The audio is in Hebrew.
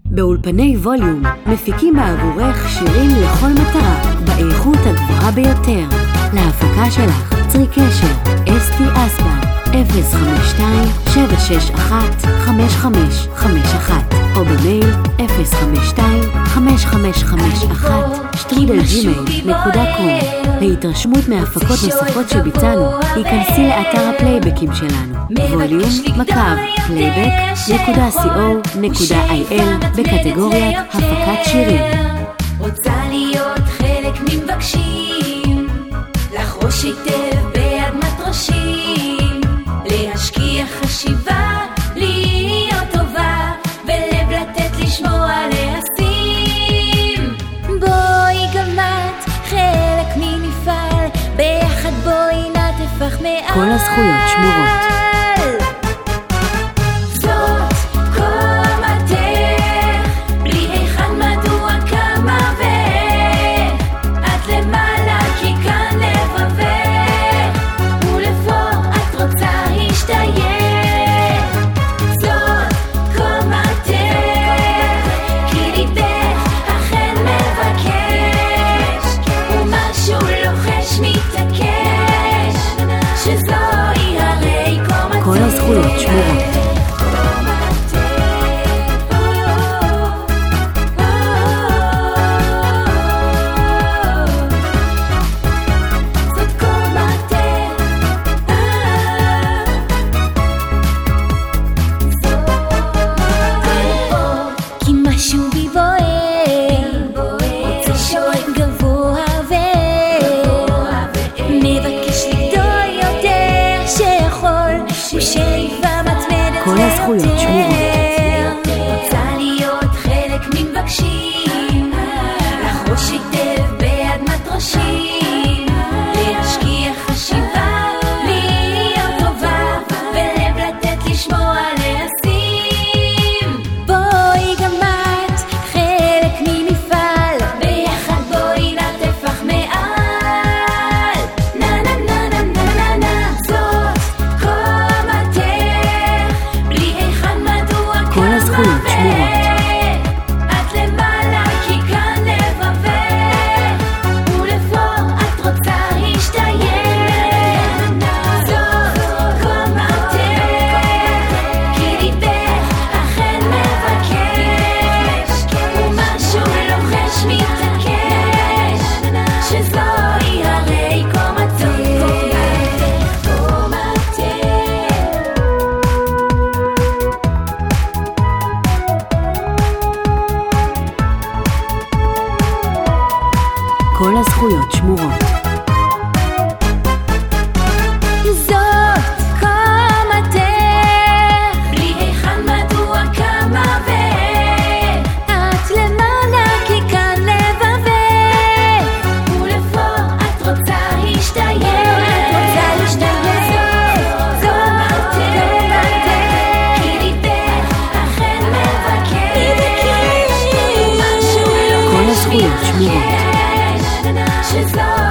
באולפני ווליום מפיקים בעבורך שירים לכל מטרה באיכות הגבוהה ביותר. להפקה שלך צרי קשר אסתי אספר 052-761-5551 או במייל 052-5551@gmail.com. להתרשמות מהפקות נוספות שביצענו, היכנסי לאתר הפלייבקים שלנו volume.playback.co.il בקטגוריית הפקת שירים. רוצה להיות חלק ממבקשים, לחרוש היטב באדמת ראשים, להשקיע חשיבה, להיות טובה, ולב לתת לשמוע להשים. בואי גם את חלק ממפעל, ביחד בואי נטפח מעל. כל הזכויות שמורות. כל הזכויות שמורות. כי משהו בי בוער, רוצה שואג גבוה מבקש לגדול יותר שיכול ושאיפה מתמדת. כל הזכויות שמורות. רוצה להיות חלק ממבקשים, לחרוש היטב באדמת ראשים, להשקיע חשיבה, להיות טובה, ולב לתת לשמוע להשים. בואי גם את חלק ממפעל, ביחד בואי נטפח מעל. נה נה נה נה נה נה נה, זאת קומתך, בלי היכן מדוע כל הזכויות שמורות. את למעלה כי כאן לבבך, ולפה את רוצה להשתייך. זאת קומתך, כי ליבך אכן מבקש, ומשהו לוחש מתעקש, שזוהי הרי קומתך. כל הזכויות שמורות. זאת קומתך, בלי היכן מדוע כמה ואיך, את למעלה כי כאן לבבך, ולפה את רוצה להשתייך. זאת קומתך, כי ליבך אכן מבקש, ומשהו כל הזכויות שמורות. שזו